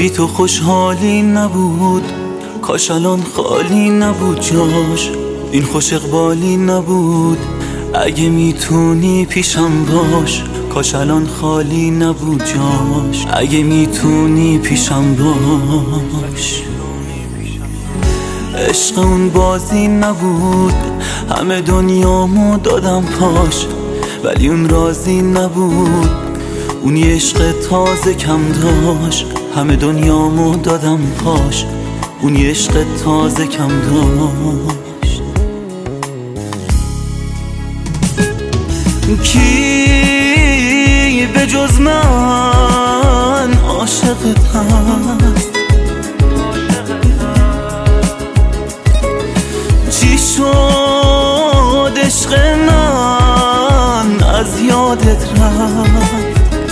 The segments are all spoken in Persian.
بی تو خوشحالی نبود، کاش الان خالی نبود جاش، این خوش اقبالی نبود. اگه میتونی پیشم باش، کاش الان خالی نبود جاش، اگه میتونی پیشم باش. عشق اون بازی نبود، همه دنیامو دادم پاش، ولی اون راضی نبود، اون یه عشق تازه کم داشت. همه دنیامو دادم پاش، اون یه عشق تازه کم داشت. کی به جز من عاشقت هست؟ چی شد عشق من از یادت رفت؟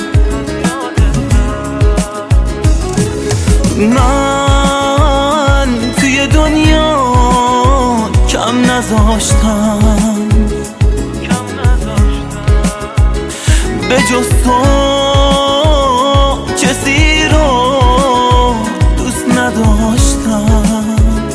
من توی دنیا کم نذاشتم، به جز تو کسی رو دوست نداشتم.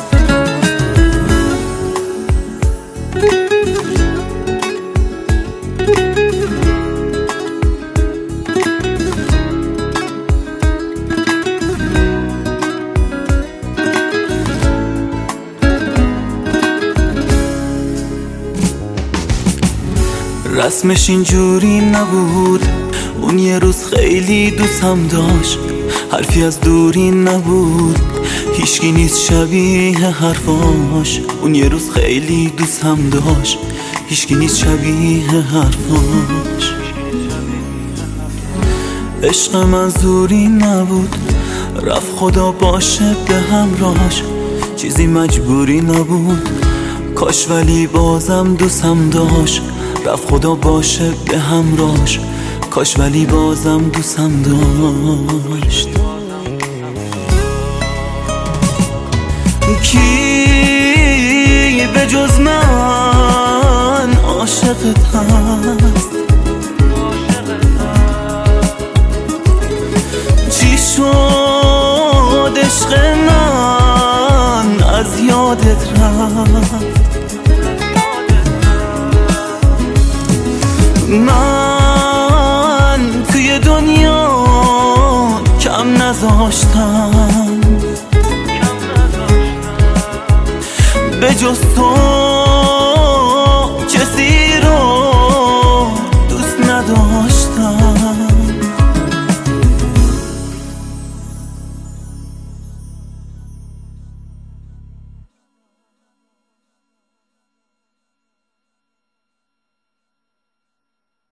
رسمش اینجوری نبود، اون یه روز خیلی دوستم داشت، حرفی از دوری نبود، هیچکی نیست شبیه حرفاش. اون یه روز خیلی دوستم داشت، هیچکی نیست شبیه حرفاش. عشق منظوری نبود، رفت خدا باشه به همراهش، چیزی مجبوری نبود، کاش ولی بازم دوستم داشت. رفت خدا باشه به همراهش، کاش ولی بازم دوستم داشت. کی به جز من عاشقت هست؟ چی شد عشق من از یادت رفت؟ من توی دنیا کم نذاشتم، به جز تو